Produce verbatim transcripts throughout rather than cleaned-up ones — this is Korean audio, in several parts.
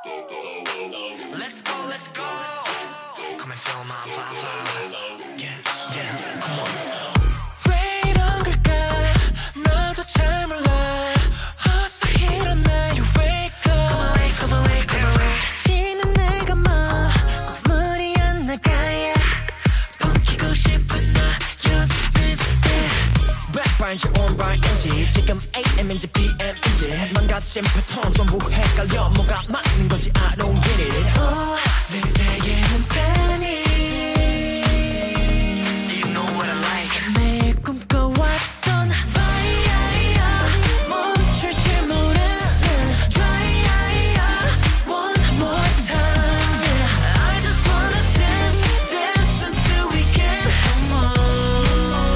Let's go, let's go. Come and feel my vibe. Yeah, yeah, come on. 왜 이런 걸까? 나도 잘 몰라. 어서 일어나. You wake up. Come away, come away, come away. 다시는 내가 뭐 꿈물이 안 나가야. 뻥키고 싶은 나였는데. 백반지 온바인지 지금 에이엠인지 피엠인지 망가진 패턴 전부 헷갈려. 뭐가 맞는 건지 I don't get it. oh, 내 세계는 panic. Do you know what I like? 매일 꿈꿔왔던 fire 멈출 줄 모르는 try one more time. I just wanna dance, dance until we can't have more.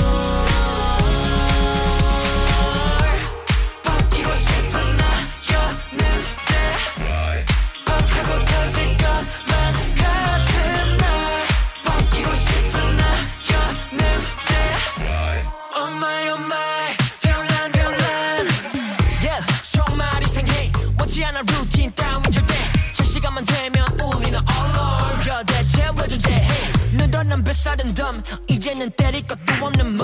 바뀌고 싶은 나였는데 밥하고 터질 것만 같은 날. 바뀌고 싶은 나였는데 Oh my oh my 태울란 태울란 Yeah 정말 이상해 원치 않아 루틴 따윈 절대 저 시간만 되면 울리는 alarm. 야 대체 왜 존재해 늘어난 뱃살은 덤 이제는 때릴 것도 없는